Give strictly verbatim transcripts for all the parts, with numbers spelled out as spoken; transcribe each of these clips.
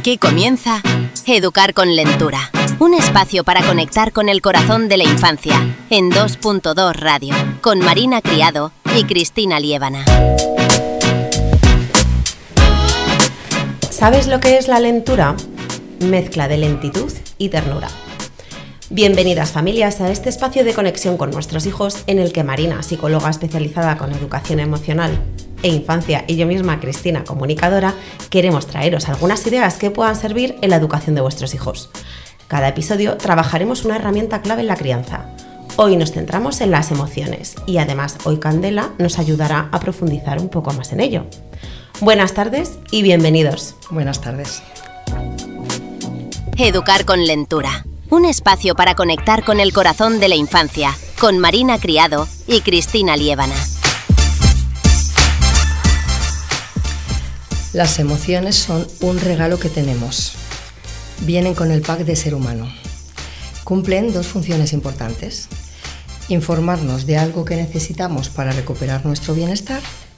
Aquí comienza Educar con Lentura, un espacio para conectar con el corazón de la infancia, en dos punto dos Radio, con Marina Criado y Cristina Liébana. ¿Sabes lo que es la lentura? Mezcla de lentitud y ternura. Bienvenidas familias a este espacio de conexión con nuestros hijos en el que Marina, psicóloga especializada con educación emocional e infancia, y yo misma, Cristina, comunicadora, queremos traeros algunas ideas que puedan servir en la educación de vuestros hijos. Cada episodio trabajaremos una herramienta clave en la crianza. Hoy nos centramos en las emociones y además hoy Candela nos ayudará a profundizar un poco más en ello. Buenas tardes y bienvenidos. Buenas tardes. Educar con Lentura, un espacio para conectar con el corazón de la infancia, con Marina Criado y Cristina Liébana. Las emociones son un regalo que tenemos. Vienen con el pack de ser humano. Cumplen dos funciones importantes: informarnos de algo que necesitamos para recuperar nuestro bienestar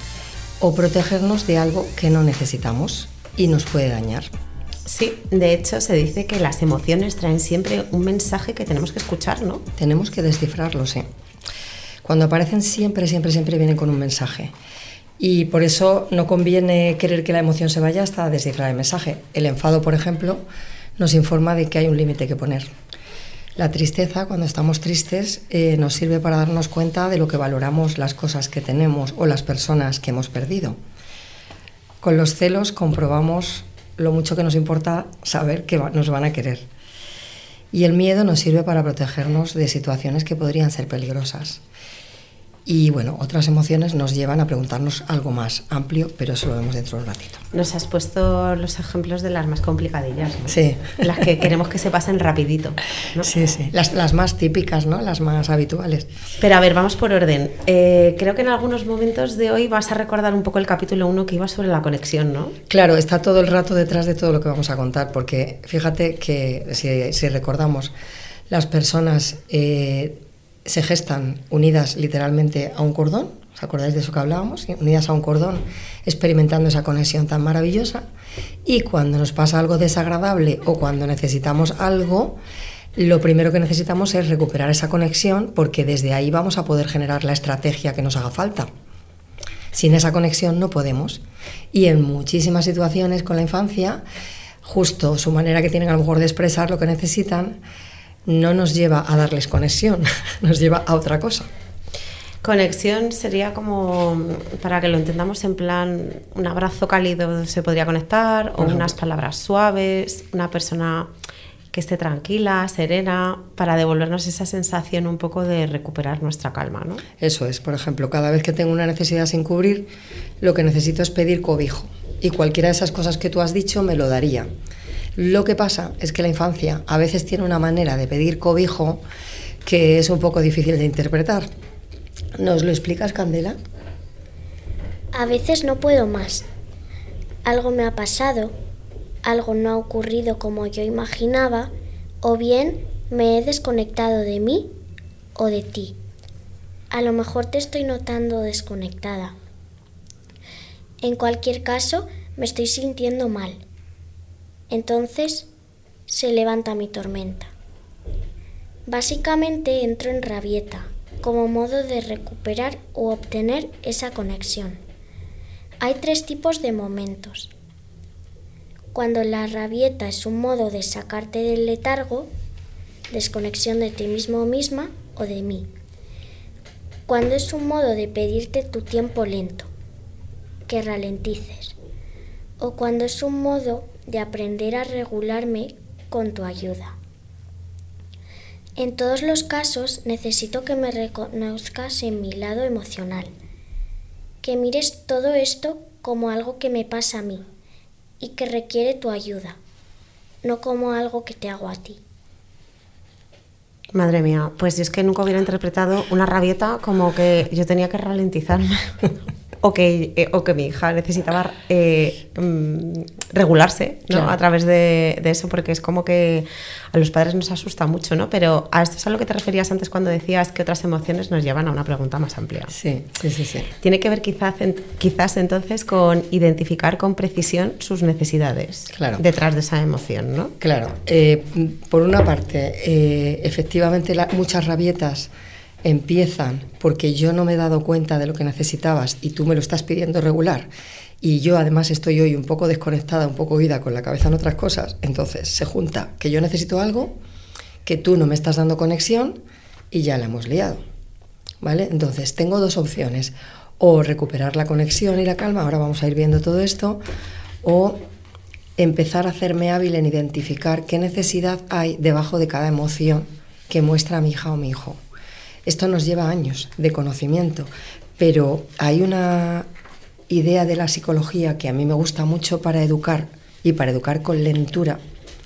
o protegernos de algo que no necesitamos y nos puede dañar. Sí, de hecho se dice que las emociones traen siempre un mensaje que tenemos que escuchar, ¿no? Tenemos que descifrarlo, sí. Cuando aparecen siempre, siempre, siempre vienen con un mensaje. Y por eso no conviene querer que la emoción se vaya hasta descifrar el mensaje. El enfado, por ejemplo, nos informa de que hay un límite que poner. La tristeza, cuando estamos tristes, eh, nos sirve para darnos cuenta de lo que valoramos las cosas que tenemos o las personas que hemos perdido. Con los celos comprobamos lo mucho que nos importa saber que nos van a querer. Y el miedo nos sirve para protegernos de situaciones que podrían ser peligrosas. Y bueno, otras emociones nos llevan a preguntarnos algo más amplio, pero eso lo vemos dentro de un ratito. Nos has puesto los ejemplos de las más complicadillas, ¿no? Sí. Las que queremos que se pasen rapidito, ¿no? Sí, sí. Las, las más típicas, ¿no? Las más habituales. Pero a ver, vamos por orden. Eh, creo que en algunos momentos de hoy vas a recordar un poco el capítulo uno que iba sobre la conexión, ¿no? Claro, está todo el rato detrás de todo lo que vamos a contar, porque fíjate que si, si recordamos, las personas Eh, se gestan unidas literalmente a un cordón, ¿os acordáis de eso que hablábamos? Unidas a un cordón, experimentando esa conexión tan maravillosa, y cuando nos pasa algo desagradable o cuando necesitamos algo, lo primero que necesitamos es recuperar esa conexión, porque desde ahí vamos a poder generar la estrategia que nos haga falta. Sin esa conexión no podemos. Y en muchísimas situaciones con la infancia, justo su manera que tienen a lo mejor de expresar lo que necesitan, no nos lleva a darles conexión, nos lleva a otra cosa. Conexión sería como, para que lo entendamos en plan, un abrazo cálido se podría conectar, o unas palabras suaves, una persona que esté tranquila, serena, para devolvernos esa sensación un poco de recuperar nuestra calma, ¿no? Eso es, por ejemplo, cada vez que tengo una necesidad sin cubrir, lo que necesito es pedir cobijo, y cualquiera de esas cosas que tú has dicho me lo daría. Lo que pasa es que la infancia a veces tiene una manera de pedir cobijo que es un poco difícil de interpretar. ¿Nos lo explicas, Candela? A veces no puedo más. Algo me ha pasado, algo no ha ocurrido como yo imaginaba, o bien me he desconectado de mí o de ti. A lo mejor te estoy notando desconectada. En cualquier caso, me estoy sintiendo mal. Entonces se levanta mi tormenta. Básicamente entro en rabieta, como modo de recuperar o obtener esa conexión. Hay tres tipos de momentos. Cuando la rabieta es un modo de sacarte del letargo, desconexión de ti mismo o misma o de mí. Cuando es un modo de pedirte tu tiempo lento, que ralentices. O cuando es un modo de aprender a regularme con tu ayuda. En todos los casos necesito que me reconozcas en mi lado emocional, que mires todo esto como algo que me pasa a mí y que requiere tu ayuda, no como algo que te hago a ti. Madre mía, pues yo es que nunca hubiera interpretado una rabieta como que yo tenía que ralentizarme o que, eh, o que mi hija necesitaba eh, mm, regularse, ¿no? Claro. A través de, de eso, porque es como que a los padres nos asusta mucho, ¿no? Pero a esto es a lo que te referías antes cuando decías que otras emociones nos llevan a una pregunta más amplia. Sí, sí, sí, sí. Tiene que ver quizás, quizás entonces con identificar con precisión sus necesidades, claro, detrás de esa emoción, ¿no? Claro. Eh, por una parte, eh, efectivamente la, muchas rabietas empiezan porque yo no me he dado cuenta de lo que necesitabas y tú me lo estás pidiendo regular, y yo además estoy hoy un poco desconectada, un poco oída, con la cabeza en otras cosas. Entonces se junta que yo necesito algo, que tú no me estás dando conexión y ya la hemos liado, ¿vale? Entonces tengo dos opciones: o recuperar la conexión y la calma, ahora vamos a ir viendo todo esto, o empezar a hacerme hábil en identificar qué necesidad hay debajo de cada emoción que muestra mi hija o mi hijo. Esto nos lleva años de conocimiento, pero hay una idea de la psicología que a mí me gusta mucho para educar, y para educar con lentura,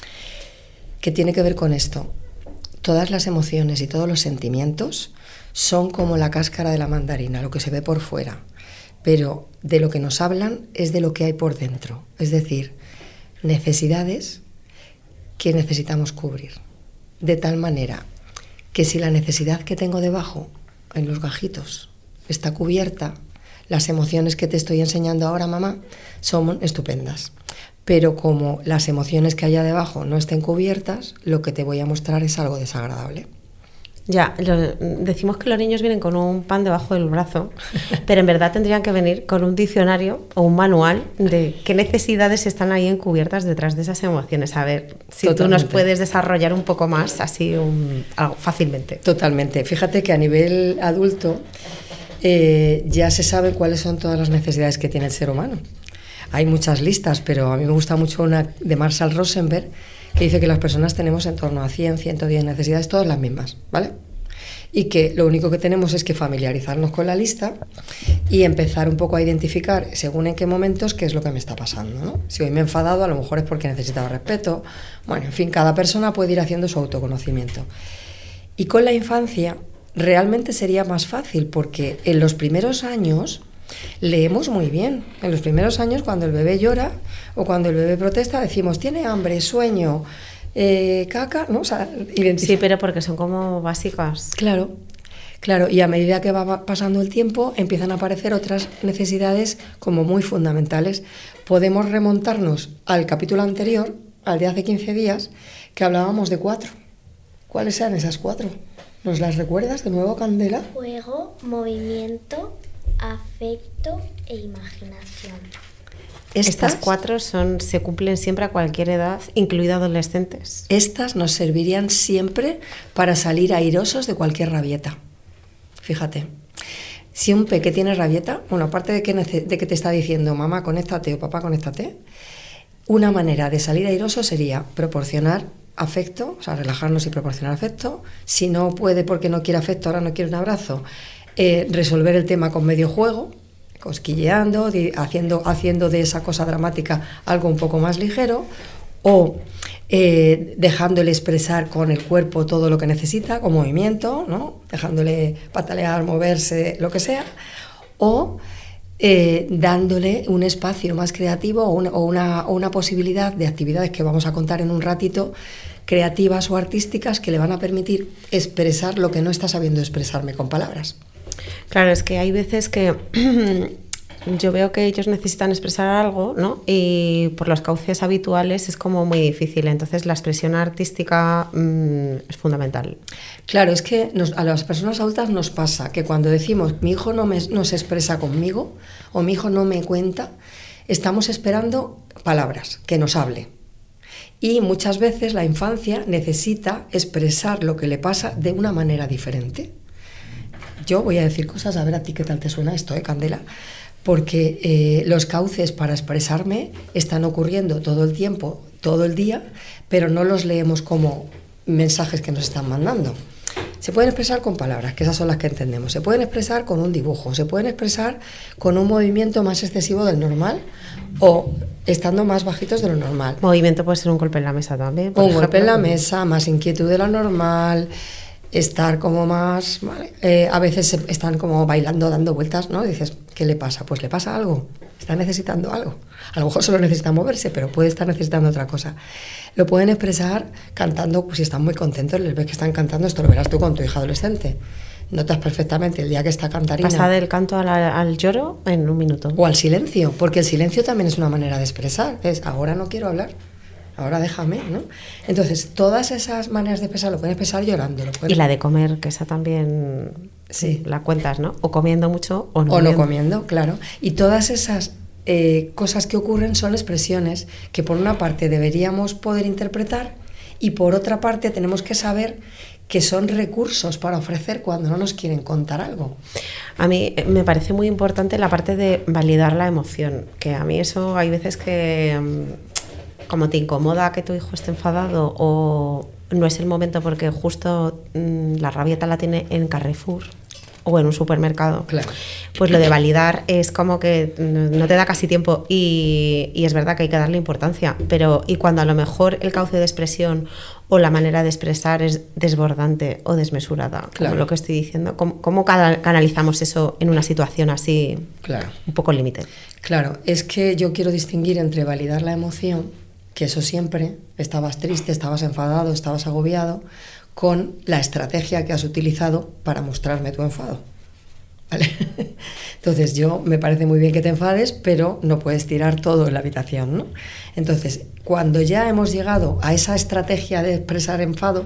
que tiene que ver con esto. Todas las emociones y todos los sentimientos son como la cáscara de la mandarina, lo que se ve por fuera, pero de lo que nos hablan es de lo que hay por dentro, es decir, necesidades que necesitamos cubrir, de tal manera que si la necesidad que tengo debajo, en los gajitos, está cubierta, las emociones que te estoy enseñando ahora, mamá, son estupendas. Pero como las emociones que haya debajo no estén cubiertas, lo que te voy a mostrar es algo desagradable. Ya, lo, decimos que los niños vienen con un pan debajo del brazo, pero en verdad tendrían que venir con un diccionario o un manual de qué necesidades están ahí encubiertas detrás de esas emociones. A ver si Totalmente. Tú nos puedes desarrollar un poco más así un, algo, fácilmente. Totalmente. Fíjate que a nivel adulto eh, ya se sabe cuáles son todas las necesidades que tiene el ser humano. Hay muchas listas, pero a mí me gusta mucho una de Marshall Rosenberg, que dice que las personas tenemos en torno a cien, ciento diez necesidades, todas las mismas, ¿vale? Y que lo único que tenemos es que familiarizarnos con la lista y empezar un poco a identificar, según en qué momentos, qué es lo que me está pasando, ¿no? Si hoy me he enfadado, a lo mejor es porque necesitaba respeto. Bueno, en fin, cada persona puede ir haciendo su autoconocimiento. Y con la infancia realmente sería más fácil, porque en los primeros años leemos muy bien. En los primeros años, cuando el bebé llora o cuando el bebé protesta, decimos, tiene hambre, sueño, eh, caca, ¿no? O sea, sí, pero porque son como básicas. Claro, claro. Y a medida que va pasando el tiempo, empiezan a aparecer otras necesidades como muy fundamentales. Podemos remontarnos al capítulo anterior, al de hace quince días, que hablábamos de cuatro. ¿Cuáles eran esas cuatro? ¿Nos las recuerdas de nuevo, Candela? Juego, movimiento, afecto e imaginación. Estas, Estas cuatro son, se cumplen siempre a cualquier edad, incluido adolescentes. Estas nos servirían siempre para salir airosos de cualquier rabieta. Fíjate, si un peque tiene rabieta, bueno, aparte de que, de que te está diciendo mamá, conéctate o papá, conéctate, una manera de salir airoso sería proporcionar afecto, o sea, relajarnos y proporcionar afecto. Si no puede porque no quiere afecto, ahora no quiere un abrazo, Eh, resolver el tema con medio juego, cosquilleando, di, haciendo, haciendo de esa cosa dramática algo un poco más ligero, o eh, dejándole expresar con el cuerpo todo lo que necesita, con movimiento, ¿no? Dejándole patalear, moverse, lo que sea, o eh, dándole un espacio más creativo o una, o, una, o una posibilidad de actividades que vamos a contar en un ratito, creativas o artísticas, que le van a permitir expresar lo que no está sabiendo expresarme con palabras. Claro, es que hay veces que yo veo que ellos necesitan expresar algo, ¿no? Y por los cauces habituales es como muy difícil. Entonces la expresión artística mmm, es fundamental. Claro, es que nos, a las personas adultas nos pasa que cuando decimos mi hijo no, me, no se expresa conmigo o mi hijo no me cuenta, estamos esperando palabras, que nos hable. Y muchas veces la infancia necesita expresar lo que le pasa de una manera diferente. Yo voy a decir cosas, a ver a ti qué tal te suena esto, ¿eh, Candela? Porque eh, los cauces para expresarme están ocurriendo todo el tiempo, todo el día, pero no los leemos como mensajes que nos están mandando. Se pueden expresar con palabras, que esas son las que entendemos. Se pueden expresar con un dibujo, se pueden expresar con un movimiento más excesivo del normal o estando más bajitos de lo normal. Movimiento puede ser un golpe en la mesa también. Un golpe en la mesa, más inquietud de lo normal, estar como más, ¿vale? Eh, a veces están como bailando, dando vueltas, ¿no? Y dices, ¿Qué le pasa? Pues le pasa algo, está necesitando algo. A lo mejor solo necesita moverse, pero puede estar necesitando otra cosa. Lo pueden expresar cantando, pues si están muy contentos, les ves que están cantando, esto lo verás tú con tu hija adolescente. Notas perfectamente el día que está cantarina. Pasa del canto al, al lloro en un minuto. O al silencio, porque el silencio también es una manera de expresar. Es, ahora no quiero hablar, ahora déjame, ¿no? Entonces, todas esas maneras de expresar lo pueden expresar llorando. Lo pueden... Y la de comer, que esa también sí. la cuentas, ¿no? O comiendo mucho o no o comiendo. no comiendo, claro. Y todas esas eh, cosas que ocurren son expresiones que por una parte deberíamos poder interpretar y por otra parte tenemos que saber que son recursos para ofrecer cuando no nos quieren contar algo. A mí me parece muy importante la parte de validar la emoción, que a mí eso hay veces que como te incomoda que tu hijo esté enfadado o no es el momento porque justo mmm, la rabieta la tiene en Carrefour o en un supermercado, claro. Pues lo de validar es como que no te da casi tiempo y, y es verdad que hay que darle importancia, pero y cuando a lo mejor el cauce de expresión o la manera de expresar es desbordante o desmesurada, claro. Como lo que estoy diciendo, ¿cómo, cómo canalizamos eso en una situación así claro. un poco límite? Claro, es que yo quiero distinguir entre validar la emoción, que eso siempre, estabas triste, estabas enfadado, estabas agobiado, con la estrategia que has utilizado para mostrarme tu enfado. ¿Vale? Entonces, yo me parece muy bien que te enfades, pero no puedes tirar todo en la habitación, ¿no? Entonces, cuando ya hemos llegado a esa estrategia de expresar enfado,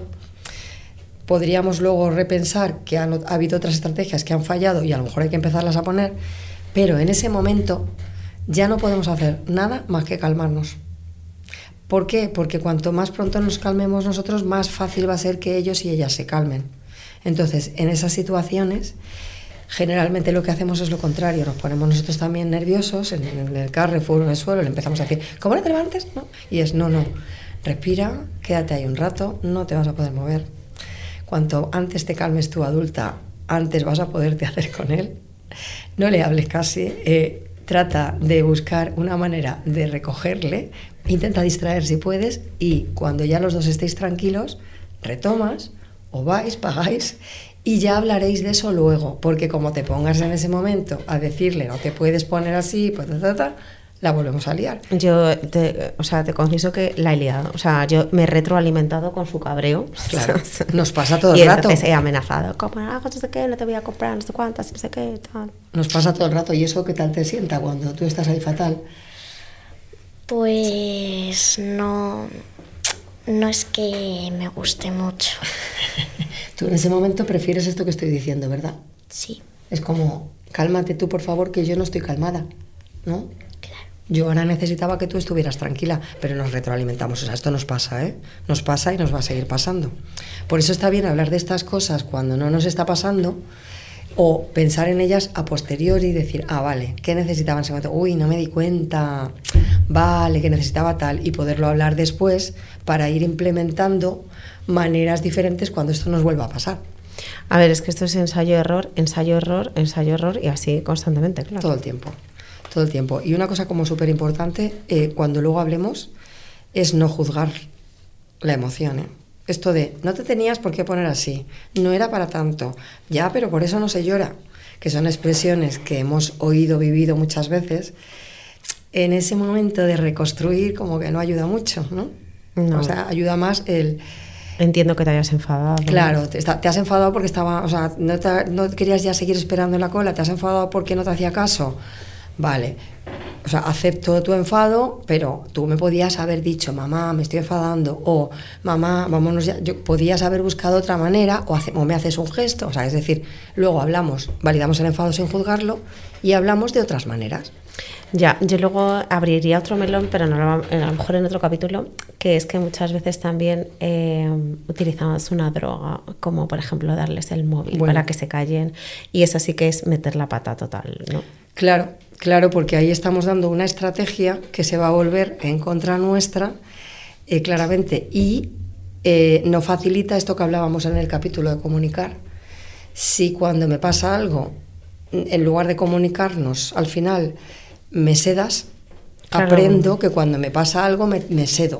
podríamos luego repensar que han, ha habido otras estrategias que han fallado y a lo mejor hay que empezarlas a poner, pero en ese momento ya no podemos hacer nada más que calmarnos. ¿Por qué? Porque cuanto más pronto nos calmemos nosotros, más fácil va a ser que ellos y ellas se calmen. Entonces, en esas situaciones, generalmente lo que hacemos es lo contrario. Nos ponemos nosotros también nerviosos en, en el Carrefour, en el suelo, le empezamos a decir, ¿cómo no te levantes? ¿No? Y es, no, no, respira, quédate ahí un rato, no te vas a poder mover. Cuanto antes te calmes tú, adulta, antes vas a poderte hacer con él. No le hables casi, eh, trata de buscar una manera de recogerle, intenta distraer si puedes y cuando ya los dos estéis tranquilos, retomas o vais, pagáis y ya hablaréis de eso luego, porque como te pongas en ese momento a decirle no te puedes poner así, pues ta, ta, ta, la volvemos a liar. Yo te, o sea, te confieso que la he liado, o sea, yo me he retroalimentado con su cabreo. Claro, nos pasa todo el y rato. Y entonces he amenazado, como, ah, no sé qué, no te voy a comprar, no sé cuántas, no sé qué, tal. Nos pasa todo el rato y eso ¿qué tal te sienta cuando tú estás ahí fatal? Pues no, no es que me guste mucho. Tú en ese momento prefieres esto que estoy diciendo, ¿verdad? Sí. Es como, cálmate tú, por favor, que yo no estoy calmada, ¿no? Claro. Yo ahora necesitaba que tú estuvieras tranquila, pero nos retroalimentamos. O sea, esto nos pasa, ¿eh? Nos pasa y nos va a seguir pasando. Por eso está bien hablar de estas cosas cuando no nos está pasando o pensar en ellas a posteriori y decir, ah, vale, ¿qué necesitaba en ese momento? Uy, no me di cuenta, vale, que necesitaba tal, y poderlo hablar después para ir implementando maneras diferentes cuando esto nos vuelva a pasar. A ver, es que esto es ensayo-error, ensayo-error, ensayo-error y así constantemente, claro. Todo el tiempo, todo el tiempo. Y una cosa como súper importante, eh, cuando luego hablemos, es no juzgar la emoción, ¿eh? Esto de, no te tenías por qué poner así, no era para tanto, ya, pero por eso no se llora, que son expresiones que hemos oído, vivido muchas veces, en ese momento de reconstruir como que no ayuda mucho, ¿no? No. O sea, ayuda más el... Entiendo que te hayas enfadado. Claro, te, te has enfadado porque estaba, o sea, no, te, no querías ya seguir esperando en la cola, te has enfadado porque no te hacía caso, vale. O sea, acepto tu enfado, pero tú me podías haber dicho, mamá, me estoy enfadando, o mamá, vámonos ya. Yo podías haber buscado otra manera, o, hace, o me haces un gesto, o sea, es decir, luego hablamos, validamos el enfado sin juzgarlo y hablamos de otras maneras. Ya, yo luego abriría otro melón, pero no, a lo mejor en otro capítulo, que es que muchas veces también eh, utilizamos una droga, como por ejemplo darles el móvil bueno. para que se callen, y eso sí que es meter la pata total, ¿no? Claro, claro, porque ahí estamos dando una estrategia que se va a volver en contra nuestra, eh, claramente, y eh, no facilita esto que hablábamos en el capítulo de comunicar. Si cuando me pasa algo, en lugar de comunicarnos, al final me sedas, claro. Aprendo que cuando me pasa algo me, me sedo.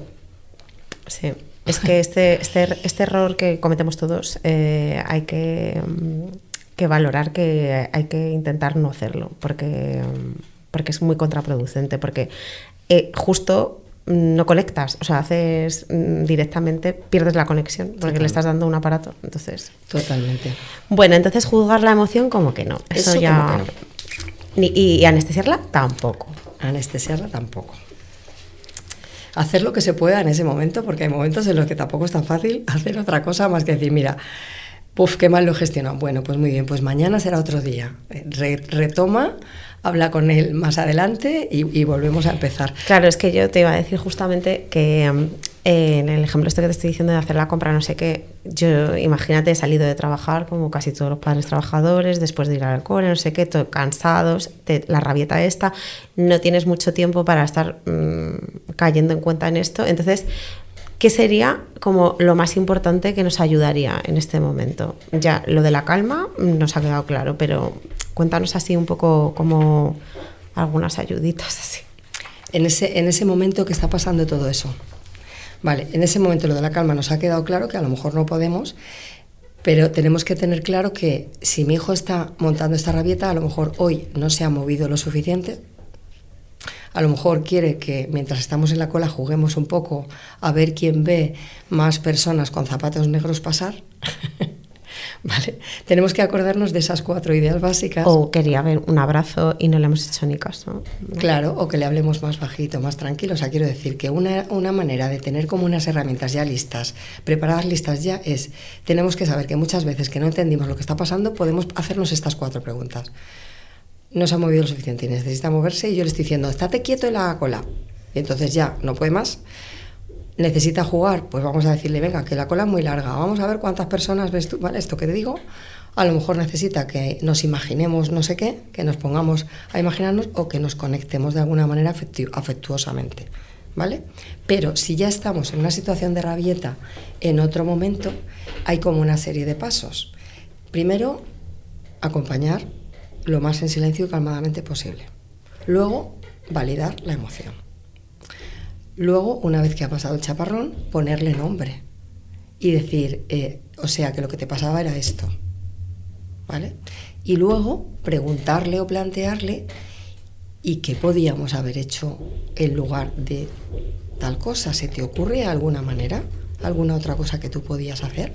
Sí, es que este, este, este error que cometemos todos eh, hay que... Um, que valorar que hay que intentar no hacerlo, porque, porque es muy contraproducente, porque eh, justo no conectas, o sea, haces directamente, pierdes la conexión, porque Totalmente. Le estás dando un aparato, entonces... Totalmente. Bueno, entonces juzgar la emoción como que no, eso, eso ya... Como que no. Ni, y, y anestesiarla tampoco. Anestesiarla tampoco. Hacer lo que se pueda en ese momento, porque hay momentos en los que tampoco es tan fácil hacer otra cosa más que decir, mira, puf, qué mal lo he gestionado. Bueno, pues muy bien, pues mañana será otro día. Re, retoma, habla con él más adelante y, y volvemos a empezar. Claro, es que yo te iba a decir justamente que eh, en el ejemplo este que te estoy diciendo de hacer la compra, no sé qué, yo imagínate, he salido de trabajar como casi todos los padres trabajadores, después de ir al cole, no sé qué, todo, cansados, te, la rabieta esta, no tienes mucho tiempo para estar mmm, cayendo en cuenta en esto, entonces... ¿Qué sería como lo más importante que nos ayudaría en este momento? Ya, lo de la calma nos ha quedado claro, pero cuéntanos así un poco como algunas ayuditas así. En ese, en ese momento que está pasando todo eso. Vale, en ese momento lo de la calma nos ha quedado claro que a lo mejor no podemos, pero tenemos que tener claro que si mi hijo está montando esta rabieta, a lo mejor hoy no se ha movido lo suficiente. A lo mejor quiere que mientras estamos en la cola juguemos un poco a ver quién ve más personas con zapatos negros pasar. ¿Vale? Tenemos que acordarnos de esas cuatro ideas básicas. O quería ver un abrazo y no le hemos hecho ni caso. ¿No? Claro, o que le hablemos más bajito, más tranquilo. O sea, quiero decir que una, una manera de tener como unas herramientas ya listas, preparadas listas ya, es, tenemos que saber que muchas veces que no entendimos lo que está pasando, podemos hacernos estas cuatro preguntas. No se ha movido lo suficiente y necesita moverse y yo le estoy diciendo, estate quieto en la cola. Y entonces ya no puede más. Necesita jugar, pues vamos a decirle, venga, que la cola es muy larga, vamos a ver cuántas personas ves tú, ¿vale? Esto que te digo, a lo mejor necesita que nos imaginemos no sé qué, que nos pongamos a imaginarnos o que nos conectemos de alguna manera afectu- afectuosamente, ¿vale? Pero si ya estamos en una situación de rabieta en otro momento, hay como una serie de pasos. Primero, acompañar lo más en silencio y calmadamente posible. Luego, validar la emoción. Luego, una vez que ha pasado el chaparrón, ponerle nombre y decir, eh, o sea, que lo que te pasaba era esto, ¿vale? Y luego, preguntarle o plantearle y qué podíamos haber hecho en lugar de tal cosa. ¿Se te ocurre alguna manera? ¿Alguna otra cosa que tú podías hacer?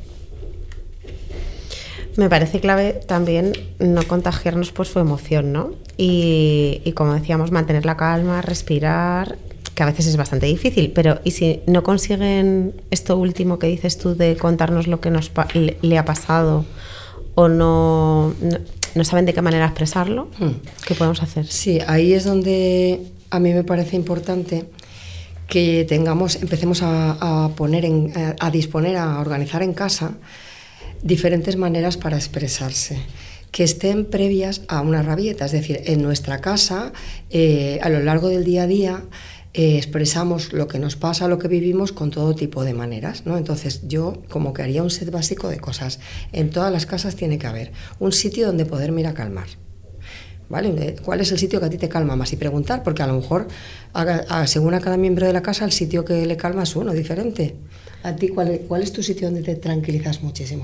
Me parece clave también no contagiarnos por su emoción, ¿no? Y, y como decíamos, mantener la calma, respirar, que a veces es bastante difícil, pero ¿y si no consiguen esto último que dices tú de contarnos lo que nos le, le ha pasado o no, no, no saben de qué manera expresarlo? Hmm. ¿Qué podemos hacer? Sí, ahí es donde a mí me parece importante que tengamos, empecemos a, a poner, en, a, a disponer, a organizar en casa diferentes maneras para expresarse, que estén previas a una rabieta, es decir, en nuestra casa, eh, a lo largo del día a día, eh, expresamos lo que nos pasa, lo que vivimos con todo tipo de maneras, ¿no? Entonces yo como que haría un set básico de cosas. En todas las casas tiene que haber un sitio donde poderme ir a calmar, ¿vale? ¿Cuál es el sitio que a ti te calma más? Y preguntar, porque a lo mejor, a, a, según a cada miembro de la casa, el sitio que le calma es uno, diferente. ¿A ti cuál, cuál es tu sitio donde te tranquilizas muchísimo?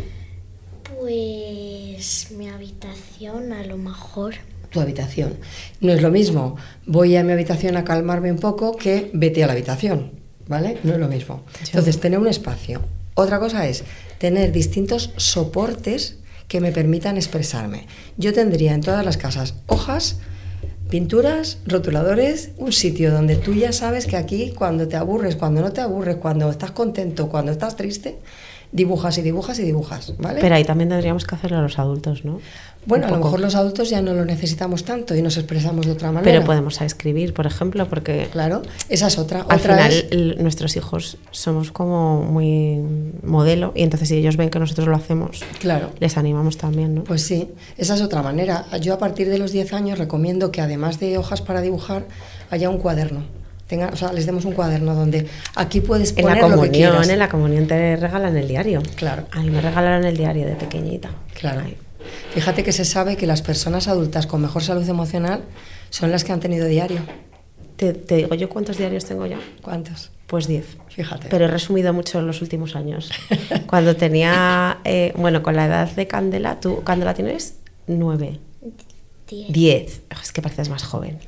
Pues mi habitación, a lo mejor. Tu habitación. No es lo mismo, voy a mi habitación a calmarme un poco que vete a la habitación, ¿vale? No es lo mismo. Entonces, tener un espacio. Otra cosa es tener distintos soportes que me permitan expresarme. Yo tendría en todas las casas hojas, pinturas, rotuladores, un sitio donde tú ya sabes que aquí cuando te aburres, cuando no te aburres, cuando estás contento, cuando estás triste, dibujas y dibujas y dibujas, ¿vale? Pero ahí también tendríamos que hacerlo a los adultos, ¿no? Bueno, a lo mejor los adultos ya no lo necesitamos tanto y nos expresamos de otra manera. Pero podemos escribir, por ejemplo, porque... Claro, esa es otra. Al otra final es... el, nuestros hijos somos como muy modelo y entonces si ellos ven que nosotros lo hacemos, claro, les animamos también, ¿no? Pues sí, esa es otra manera. Yo a partir de los diez años recomiendo que además de hojas para dibujar haya un cuaderno. Tenga, o sea, les demos un cuaderno donde aquí puedes poner en la comunión, lo que quieras. En la comunión te regalan el diario. Claro. A mí me regalaron el diario de pequeñita. Claro. Ay. Fíjate que se sabe que las personas adultas con mejor salud emocional son las que han tenido diario. ¿Te, te digo yo cuántos diarios tengo ya? ¿Cuántos? Pues diez. Fíjate. Pero he resumido mucho en los últimos años. Cuando tenía, eh, bueno, con la edad de Candela, ¿tú, Candela, tienes nueve? Diez. Diez. Es que pareces más joven.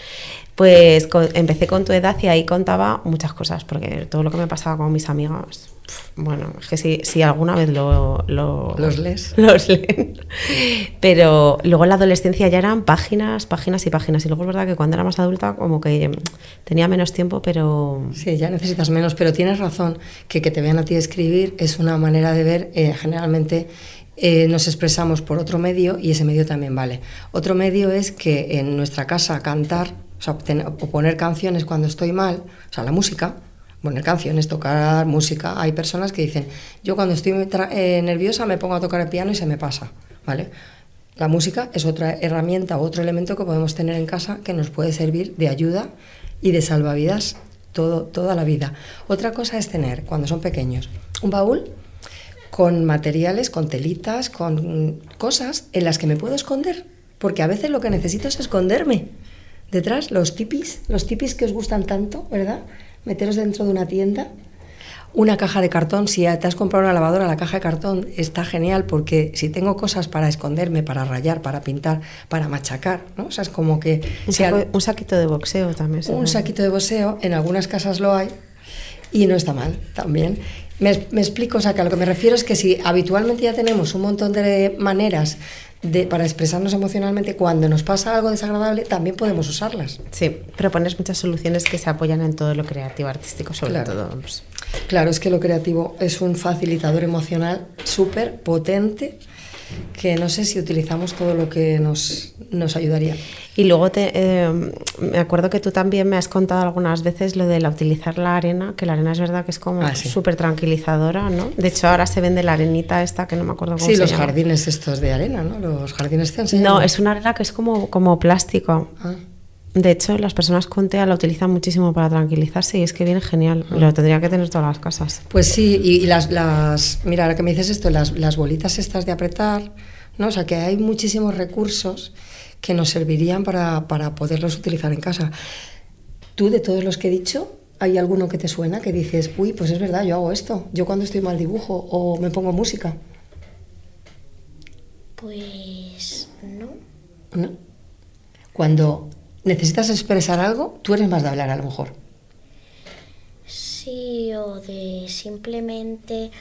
Pues con, empecé con tu edad y ahí contaba muchas cosas, porque todo lo que me pasaba con mis amigas, bueno, es que si, si alguna vez lo, lo, ¿Los lees? Los leen. Pero luego en la adolescencia ya eran páginas, páginas y páginas. Y luego es verdad que cuando era más adulta como que tenía menos tiempo, pero... Sí, ya necesitas menos, pero tienes razón, que que te vean a ti escribir es una manera de ver, eh, generalmente... Eh, nos expresamos por otro medio y ese medio también vale. Otro medio es que en nuestra casa cantar, o sea, ten, o poner canciones cuando estoy mal, o sea, la música, poner canciones, tocar música. Hay personas que dicen, yo cuando estoy eh, nerviosa me pongo a tocar el piano y se me pasa, ¿vale? La música es otra herramienta o otro elemento que podemos tener en casa que nos puede servir de ayuda y de salvavidas todo, toda la vida. Otra cosa es tener, cuando son pequeños, un baúl con materiales, con telitas, con cosas en las que me puedo esconder, porque a veces lo que necesito es esconderme detrás, los tipis, los tipis que os gustan tanto, ¿verdad? Meteros dentro de una tienda, una caja de cartón. Si te has comprado una lavadora, la caja de cartón está genial, porque si tengo cosas para esconderme, para rayar, para pintar, para machacar, ¿no? O sea, es como que... Un, si saco, al, un saquito de boxeo también. Un saquito de boxeo, en algunas casas lo hay, y no está mal también. Me, me explico, o sea, que a lo que me refiero es que si habitualmente ya tenemos un montón de maneras de, para expresarnos emocionalmente, cuando nos pasa algo desagradable, también podemos usarlas. Sí, pero pones muchas soluciones que se apoyan en todo lo creativo, artístico, sobre claro. todo. Pues. Claro, es que lo creativo es un facilitador emocional súper potente, que no sé si utilizamos todo lo que nos, nos ayudaría. Y luego te, eh, me acuerdo que tú también me has contado algunas veces lo de la utilizar la arena, que la arena es verdad que es como ah, sí. súper tranquilizadadora, ¿no? De hecho ahora se vende la arenita esta que no me acuerdo cómo sí, se llama. Sí, los jardines estos de arena, ¿no? Los jardines de No, es una arena que es como, como plástico. Ah. De hecho, las personas con T E A la utilizan muchísimo para tranquilizarse y es que viene genial. Ah. Lo tendría que tener todas las casas. Pues sí, y, y las, las... Mira, ahora que me dices esto, las, las bolitas estas de apretar, ¿no? O sea, que hay muchísimos recursos que nos servirían para, para poderlos utilizar en casa. Tú, de todos los que he dicho, ¿hay alguno que te suena que dices, uy, pues es verdad, yo hago esto, yo cuando estoy mal dibujo o me pongo música? Pues no. ¿No? Cuando necesitas expresar algo, tú eres más de hablar a lo mejor. Sí, o de simplemente...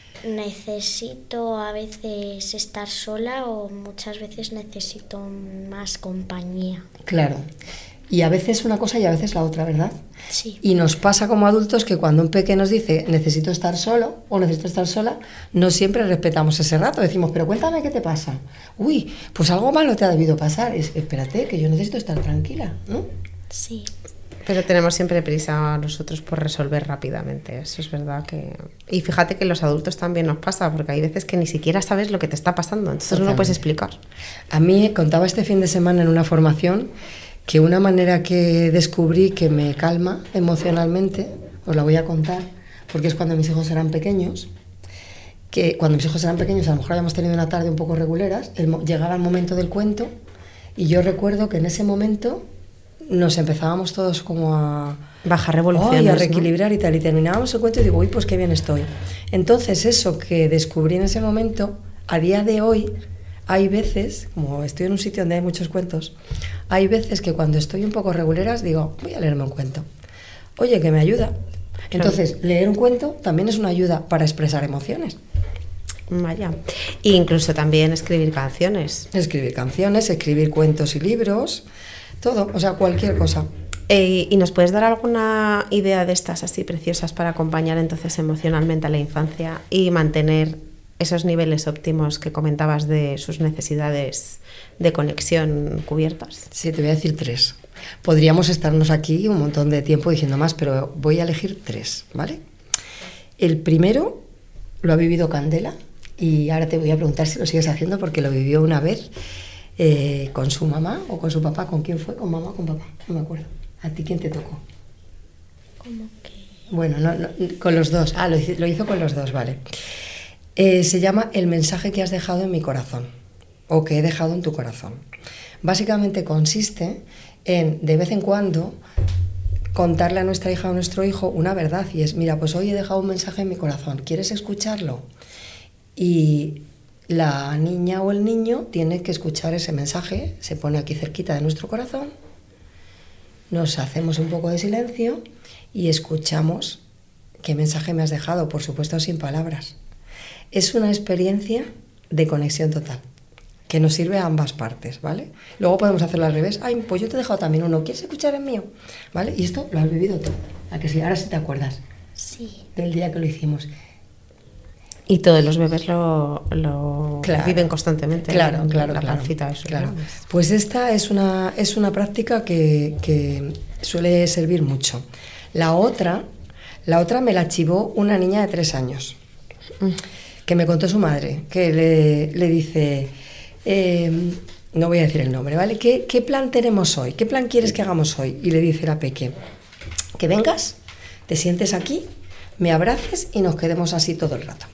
Necesito a veces estar sola o muchas veces necesito más compañía. Claro. Y a veces una cosa y a veces la otra, ¿verdad? Sí. Y nos pasa como adultos que cuando un peque nos dice necesito estar solo o necesito estar sola, no siempre respetamos ese rato. Decimos, pero cuéntame qué te pasa. Uy, pues algo malo te ha debido pasar. Es, espérate, que yo necesito estar tranquila, ¿no? Sí. Pero tenemos siempre prisa nosotros por resolver rápidamente, eso es verdad que... Y fíjate que los adultos también nos pasa, porque hay veces que ni siquiera sabes lo que te está pasando, entonces Totalmente. No lo puedes explicar. A mí contaba este fin de semana en una formación que una manera que descubrí que me calma emocionalmente, os la voy a contar, porque es cuando mis hijos eran pequeños, que cuando mis hijos eran pequeños a lo mejor habíamos tenido una tarde un poco reguleras, el, llegaba el momento del cuento y yo recuerdo que en ese momento... nos empezábamos todos como a bajar revoluciones, oh, y a reequilibrar, ¿no? Y tal, y terminábamos el cuento y digo, uy, pues qué bien estoy. Entonces eso que descubrí en ese momento, a día de hoy, hay veces, como estoy en un sitio donde hay muchos cuentos, hay veces que cuando estoy un poco reguleras digo, voy a leerme un cuento. Oye, que me ayuda. Entonces, claro. Leer un cuento también es una ayuda para expresar emociones. Vaya. E incluso también escribir canciones. Escribir canciones, escribir cuentos y libros... Todo, o sea, cualquier cosa. Eh, ¿Y nos puedes dar alguna idea de estas así preciosas para acompañar entonces emocionalmente a la infancia y mantener esos niveles óptimos que comentabas de sus necesidades de conexión cubiertas? Sí, te voy a decir tres. Podríamos estarnos aquí un montón de tiempo diciendo más, pero voy a elegir tres, ¿vale? El primero lo ha vivido Candela y ahora te voy a preguntar si lo sigues haciendo porque lo vivió una vez. Eh, con su mamá o con su papá, ¿con quién fue? ¿Con mamá o con papá? No me acuerdo. ¿A ti quién te tocó? ¿Cómo que? Bueno, no, no, con los dos. Ah, lo hizo, lo hizo con los dos, vale. Eh, se llama El mensaje que has dejado en mi corazón o que he dejado en tu corazón. Básicamente consiste en, de vez en cuando, contarle a nuestra hija o a nuestro hijo una verdad, y es, mira, pues hoy he dejado un mensaje en mi corazón, ¿quieres escucharlo? Y la niña o el niño tiene que escuchar ese mensaje, se pone aquí cerquita de nuestro corazón, nos hacemos un poco de silencio y escuchamos qué mensaje me has dejado, por supuesto sin palabras. Es una experiencia de conexión total, que nos sirve a ambas partes, ¿vale? Luego podemos hacerlo al revés. Ay, pues yo te he dejado también uno, ¿quieres escuchar el mío? ¿Vale? Y esto lo has vivido tú, ¿a que sí? Ahora sí te acuerdas. Sí. Del día que lo hicimos. Y todos los bebés lo, lo claro, viven constantemente. Claro, en claro, la claro. pancita, eso, claro. ¿no? Pues esta es una, es una práctica que, que suele servir mucho. La otra, la otra me la chivó una niña de tres años, mm. que me contó su madre, que le, le dice... Eh, no voy a decir el nombre, ¿vale? ¿Qué, ¿Qué plan tenemos hoy? ¿Qué plan quieres que hagamos hoy? Y le dice la peque, que vengas, te sientes aquí, me abraces y nos quedemos así todo el rato.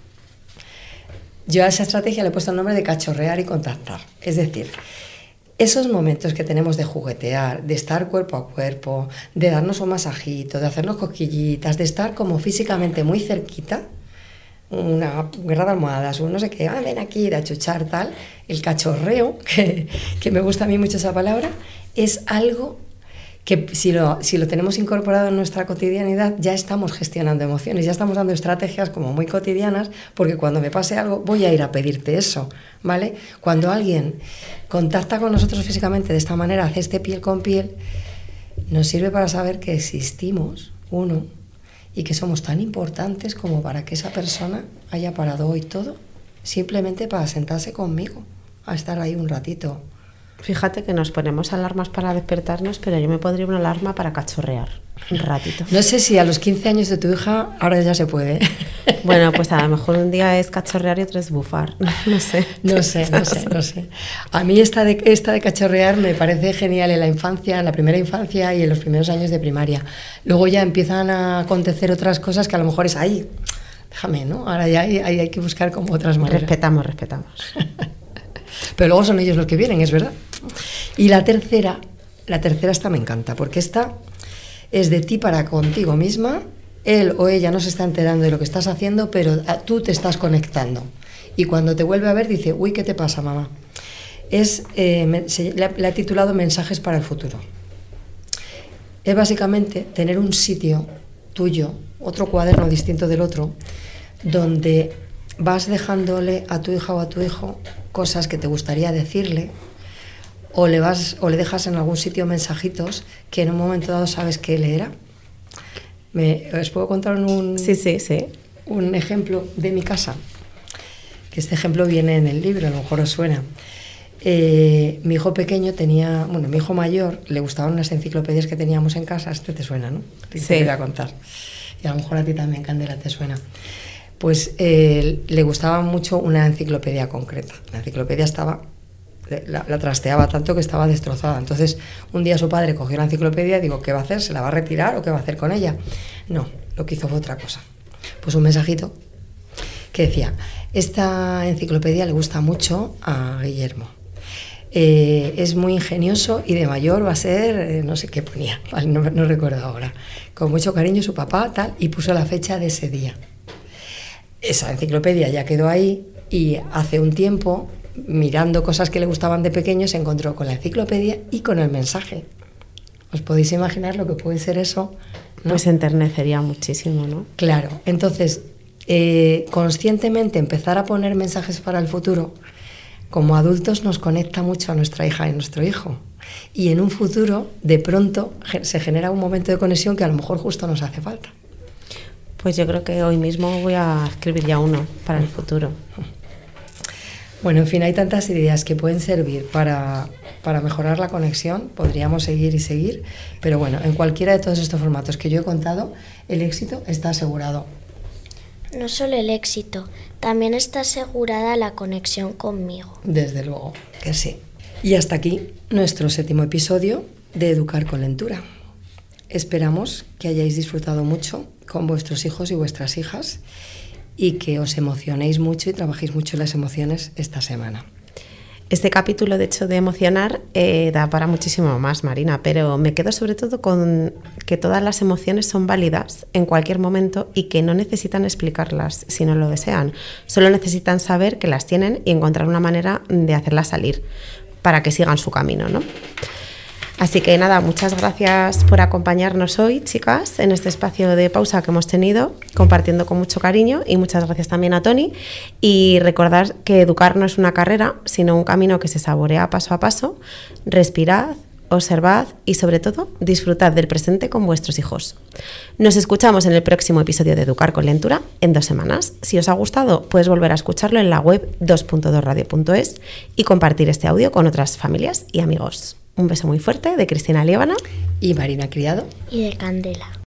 Yo a esa estrategia le he puesto el nombre de cachorrear y contactar. Es decir, esos momentos que tenemos de juguetear, de estar cuerpo a cuerpo, de darnos un masajito, de hacernos cosquillitas, de estar como físicamente muy cerquita, una guerra de almohadas, un no sé qué, ah, ven aquí, de achuchar, tal, el cachorreo, que, que me gusta a mí mucho esa palabra, es algo que si lo, si lo tenemos incorporado en nuestra cotidianidad, ya estamos gestionando emociones, ya estamos dando estrategias como muy cotidianas, porque cuando me pase algo voy a ir a pedirte eso, ¿vale? Cuando alguien contacta con nosotros físicamente de esta manera, hace este piel con piel, nos sirve para saber que existimos, uno, y que somos tan importantes como para que esa persona haya parado hoy todo, simplemente para sentarse conmigo, a estar ahí un ratito. Fíjate que nos ponemos alarmas para despertarnos, pero yo me pondría una alarma para cachorrear un ratito. No sé si a los quince años de tu hija ahora ya se puede. Bueno, pues a lo mejor un día es cachorrear y otro es bufar. No sé. No sé, no sé, no sé. A mí esta de, esta de cachorrear me parece genial en la infancia, en la primera infancia y en los primeros años de primaria. Luego ya empiezan a acontecer otras cosas que a lo mejor es ahí. Déjame, ¿no? Ahora ya hay, hay, hay que buscar como otras maneras. Respetamos, respetamos. Pero luego son ellos los que vienen, es verdad. Y la tercera, la tercera esta me encanta, porque esta es de ti para contigo misma. Él o ella no se está enterando de lo que estás haciendo, pero tú te estás conectando. Y cuando te vuelve a ver dice, uy, ¿qué te pasa, mamá? Es, eh, se, le, le ha titulado Mensajes para el futuro. Es básicamente tener un sitio tuyo, otro cuaderno distinto del otro, donde vas dejándole a tu hija o a tu hijo cosas que te gustaría decirle, o le vas o le dejas en algún sitio mensajitos que en un momento dado sabes qué leerá. Me, ¿Os puedo contar un, sí, sí, sí. un ejemplo de mi casa? Que este ejemplo viene en el libro, a lo mejor os suena. Eh, mi hijo pequeño tenía, bueno, mi hijo mayor le gustaban unas enciclopedias que teníamos en casa. Este te suena, ¿no? Te sí. voy a contar. Y a lo mejor a ti también, Candela, te suena. Pues eh, le gustaba mucho una enciclopedia concreta. La enciclopedia estaba, la, la trasteaba tanto que estaba destrozada. Entonces, un día su padre cogió la enciclopedia y digo, ¿qué va a hacer? ¿Se la va a retirar o qué va a hacer con ella? No, lo que hizo fue otra cosa. Pues un mensajito que decía, esta enciclopedia le gusta mucho a Guillermo. Eh, es muy ingenioso y de mayor va a ser, eh, no sé qué ponía, no, no recuerdo ahora. Con mucho cariño su papá, tal, y puso la fecha de ese día. Esa enciclopedia ya quedó ahí y hace un tiempo, mirando cosas que le gustaban de pequeño, se encontró con la enciclopedia y con el mensaje. ¿Os podéis imaginar lo que puede ser eso? ¿No? Pues enternecería muchísimo, ¿no? Claro, entonces, eh, conscientemente empezar a poner mensajes para el futuro, como adultos nos conecta mucho a nuestra hija y a nuestro hijo. Y en un futuro, de pronto, se genera un momento de conexión que a lo mejor justo nos hace falta. Pues yo creo que hoy mismo voy a escribir ya uno para el futuro. Bueno, en fin, hay tantas ideas que pueden servir para, para mejorar la conexión. Podríamos seguir y seguir, pero bueno, en cualquiera de todos estos formatos que yo he contado, el éxito está asegurado. No solo el éxito, también está asegurada la conexión conmigo. Desde luego que sí. Y hasta aquí nuestro séptimo episodio de Educar con Lentura. Esperamos que hayáis disfrutado mucho con vuestros hijos y vuestras hijas y que os emocionéis mucho y trabajéis mucho las emociones esta semana. Este capítulo, de hecho, de emocionar eh, da para muchísimo más, Marina, pero me quedo sobre todo con que todas las emociones son válidas en cualquier momento y que no necesitan explicarlas si no lo desean. Solo necesitan saber que las tienen y encontrar una manera de hacerlas salir para que sigan su camino, ¿no? Así que nada, muchas gracias por acompañarnos hoy, chicas, en este espacio de pausa que hemos tenido, compartiendo con mucho cariño, y muchas gracias también a Toni. Y recordad que educar no es una carrera, sino un camino que se saborea paso a paso. Respirad, observad y, sobre todo, disfrutad del presente con vuestros hijos. Nos escuchamos en el próximo episodio de Educar con Lentura en dos semanas. Si os ha gustado, puedes volver a escucharlo en la web dos punto dos radio punto es y compartir este audio con otras familias y amigos. Un beso muy fuerte de Cristina Liébana y Marina Criado y de Candela.